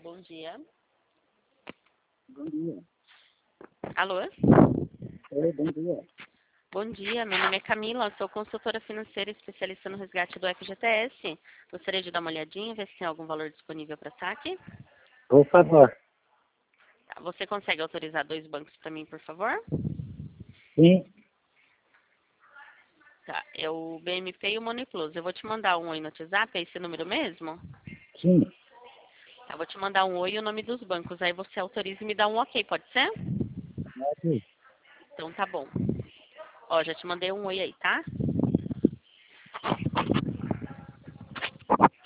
Bom dia. Bom dia. Alô? Oi, bom dia. Bom dia, meu nome é Camila, sou consultora financeira especialista no resgate do FGTS. Gostaria de dar uma olhadinha, ver se tem algum valor disponível para saque. Por favor. Tá, você consegue autorizar 2 bancos para mim, por favor? Sim, Tá, é o BMP e o Moneyplus. Eu vou te mandar um oi no WhatsApp, é esse número mesmo? sim. Tá, vou te mandar um oi e o nome dos bancos, aí você autoriza e me dá um ok, pode ser? Ok. Então tá bom. Ó, já te mandei um oi aí, tá?